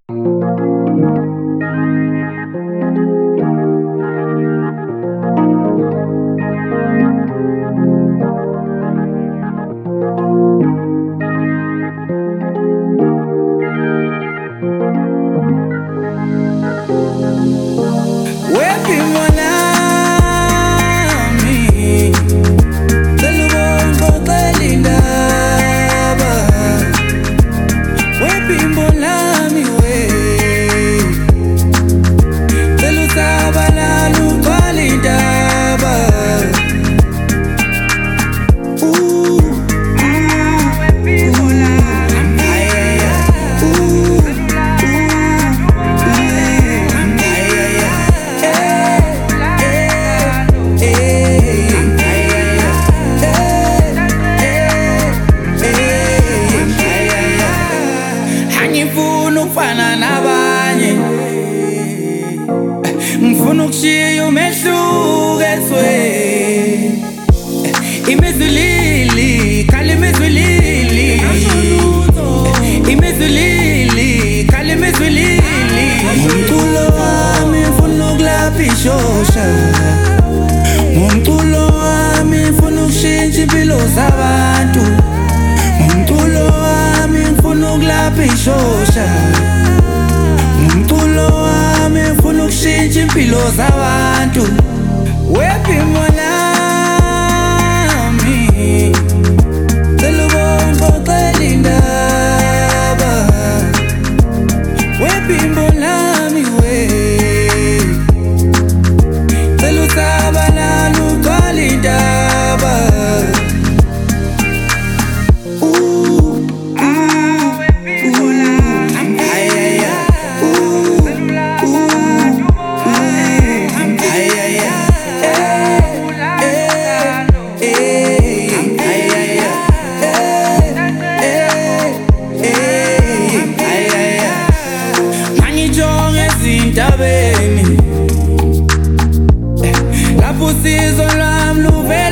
Ngifuna ukushiya umehluko ezwe imizulili khala imizulili imizulili khala imizulili umculo wami ufuna ukulapha ishosha umculo wami ufuna ukushintsha impilo zabantu umculo wami ufuna ukulapha ishosha umculo wami ufuna ukushintsha impilo zabantu wephimo lami selubonqoqela indaba wephimo lami selusabalala uqala indaba lapho usizo lwami luvela